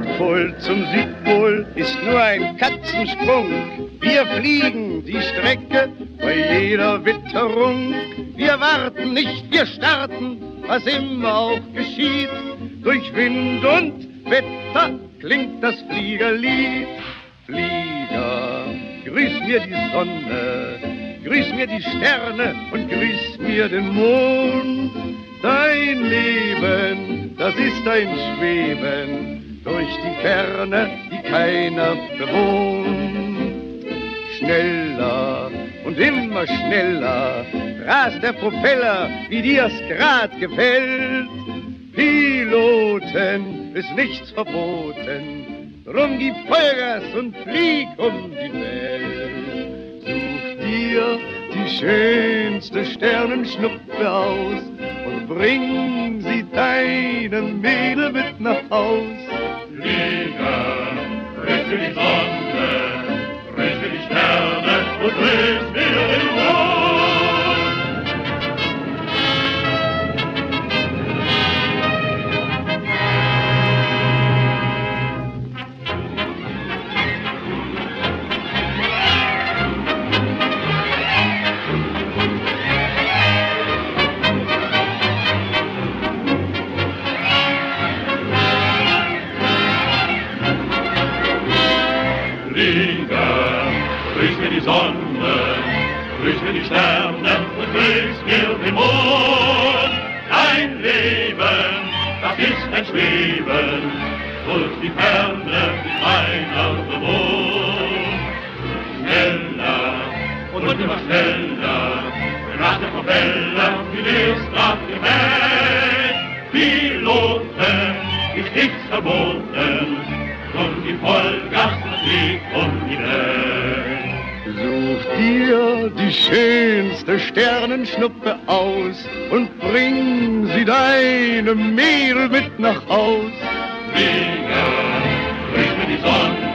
Nordpol zum Südpol ist nur ein Katzensprung. Wir fliegen die Strecke bei jeder Witterung. Wir warten nicht, wir starten, was immer auch geschieht. Durch Wind und Wetter klingt das Fliegerlied. Flieger, grüß mir die Sonne, grüß mir die Sterne und grüß mir den Mond. Dein Leben, das ist ein Schweben durch die Ferne, die keiner bewohnt. Schneller und immer schneller rast der Propeller, wie dir's grad gefällt. Piloten ist nichts verboten, drum gib Vollgas und flieg um die Welt. Such dir die schönste Sternenschnuppe aus und bring sie deinem Mädel mit nach Haus. Flieger, grüß mir die Sonne, grüß mir die Sterne und grüß mir den Mond. Flieger, grüß mir die Sonne, grüß mir die Sterne und grüß mir den Mond. Dein Leben, das ist ein Schweben durch die Ferne, die keiner bewohnt. Schneller und immer schneller rast der Propeller, wie dir's grad gefällt. Piloten ist nichts verboten, und die Vollgas fliegt um die Welt. Such dir die schönste Sternenschnuppe aus und bring sie deinem Mädel mit nach Haus. Flieger, grüß mir die Sonne,